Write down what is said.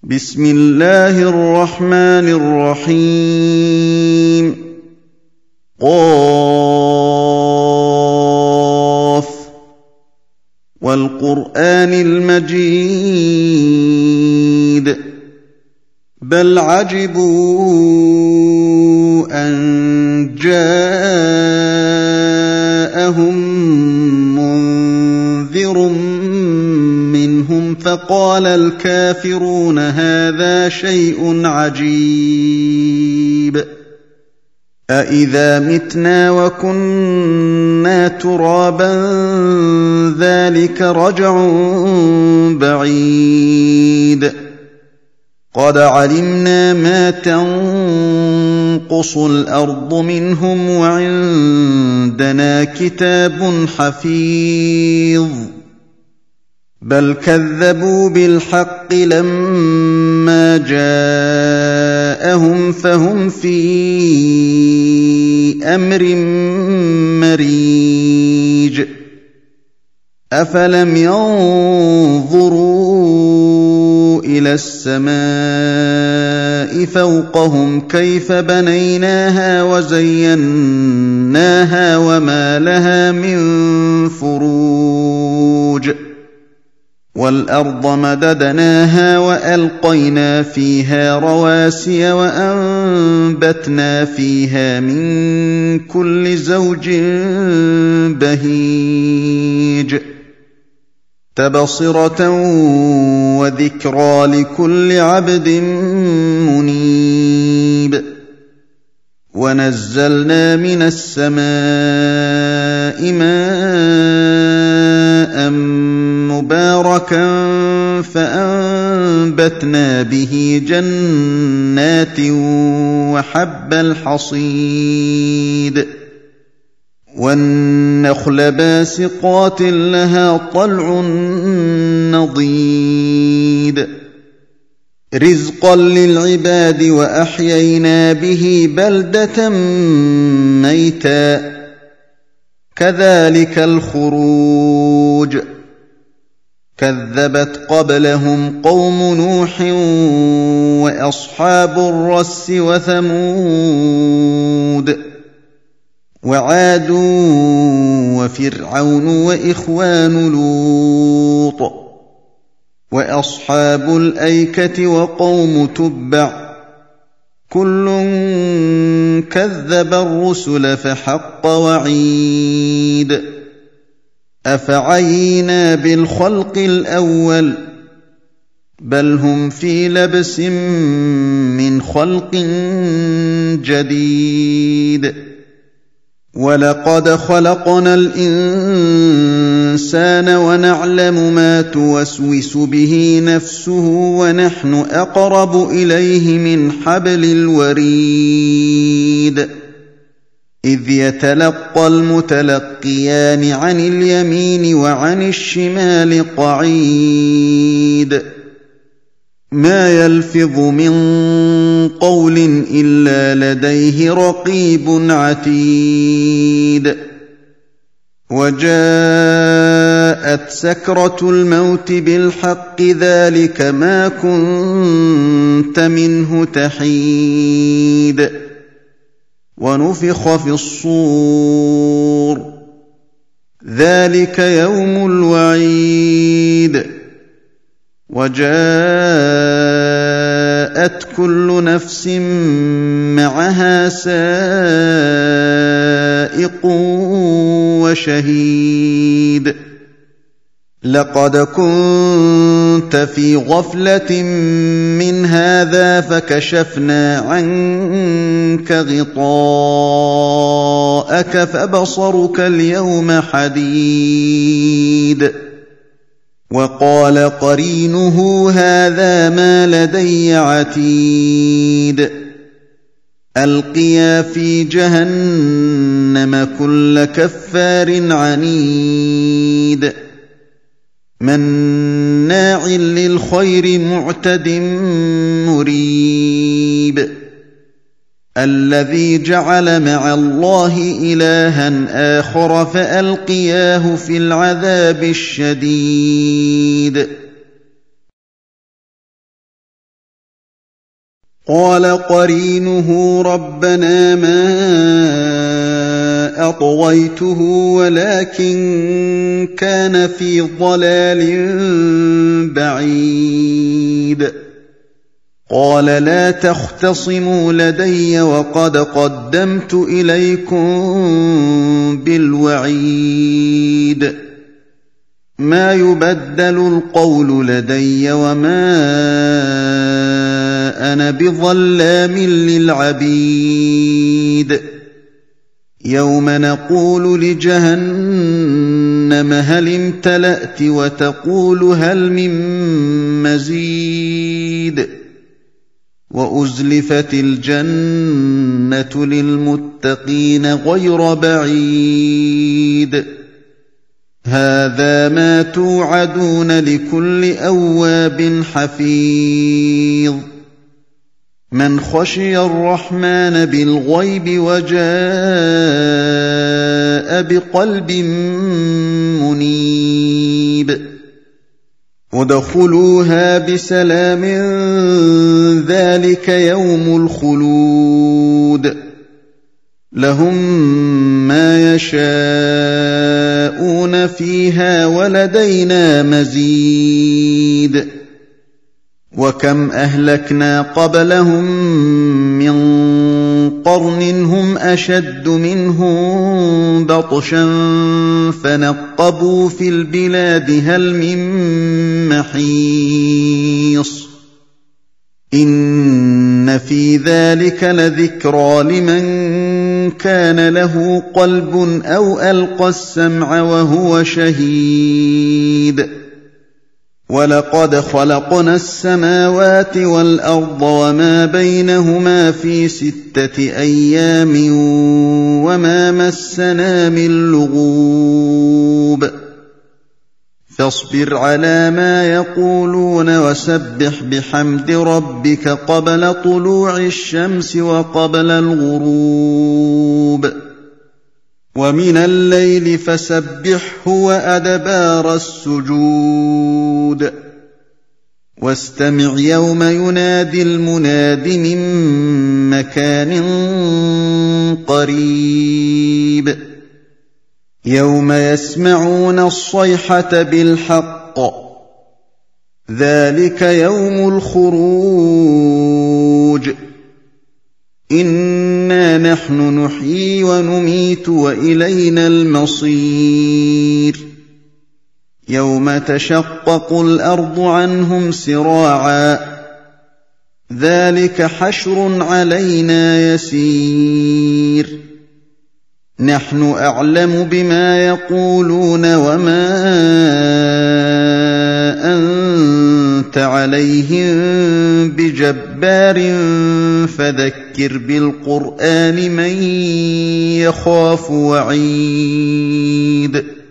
بسم الله الرحمن الرحيم قاف والقرآن المجيد بل عجبوا أن جاءهم منذر منهم فقال الكافرون هذا شيء عجيب أإذا متنا وكنا ترابا ذلك رجع بعيد قد علمنا ما تنقص الأرض منهم وعندنا كتاب حفيظ بل كذبوا بالحق لما جاءهم فهم في أمر مريج أفلم ينظروا إلى السماء فوقهم كيف بنيناها وزيناها وما لها من فروج والأرض مددناها وألقينا فيها رواسي وأنبتنا فيها من كل زوج بهيج تبصرة وذكرى لكل عبد منيب ونزلنا من السماء ماء مباركا فأنبتنا به جنات وحب الحصيد والنخل باسقات لها طلع نضيد رزقا للعباد وأحيينا به بلدة ميتا كذلك الخروج كذبت قبلهم قوم نوح وأصحاب الرس وثمود وعاد وفرعون وإخوان لوط وأصحاب الأيكة وقوم تبع كل كذب الرسل فحق وعيد أفعينا بالخلق الأول بل هم في لبس من خلق جديد ولقد خلقنا الإنسان ونعلم ما توسوس به نفسه ونحن أقرب إليه من حبل الوريد إذ يتلقى المتلقيان عن اليمين وعن الشمال قعيد ما يلفظ من قول إلا لديه رقيب عتيد وجاءت سكرة الموت بالحق ذلك ما كنت منه تحيد ونفخ في الصور ذلك يوم الوعيد وجاءت كل نفس معها سائق وشهيد لقد كنت في غفلة من هذا فكشفنا عنك غطاءك فبصرك اليوم حديد وقال قرينه هذا ما لدي عتيد ألقيا في جهنم كل كفار عنيد مناع للخير معتد مريب الذي جعل مع الله إلها آخر فألقياه في العذاب الشديد قال قرينه ربنا ما أطغيته ولكن كان في ضلال بعيد قال لا تختصموا لدي وقد قدمت إليكم بالوعيد ما يبدل القول لدي وما أنا بظلام للعبيد يوم نقول لجهنم هل امتلأت وتقول هل من مزيد وأزلفت الجنة للمتقين غير بعيد هذا ما توعدون لكل أواب حفيظ من خشي الرحمن بالغيب وجاء بقلب منيب ادخلوها بسلام ذلك يوم الخلود لهم ما يشاءون فيها ولدينا مزيد وكم أهلكنا قبلهم من قرن هم أشد منهم بطشا فنقبوا في البلاد هل من محيص إن في ذلك لذكرى لمن كان له قلب أو ألقى السمع وهو شهيد ولقد خلقنا السماوات والأرض وما بينهما في 6 أيام وما مسنا من لغوب فاصبر على ما يقولون وسبح بحمد ربك قبل طلوع الشمس وقبل الغروب ومن الليل فسبحه وأدبار السجود واستمع يوم ينادي المناد من مكان قريب يوم يسمعون الصيحة بالحق ذلك يوم الخروج إنا نحن نحيي ونميت وإلينا المصير يوم تشقق الأرض عنهم سراعا ذلك حشر علينا يسير نحن أعلم بما يقولون وما أنت عليهم بجبار فذكر بالقرآن من يخاف وعيد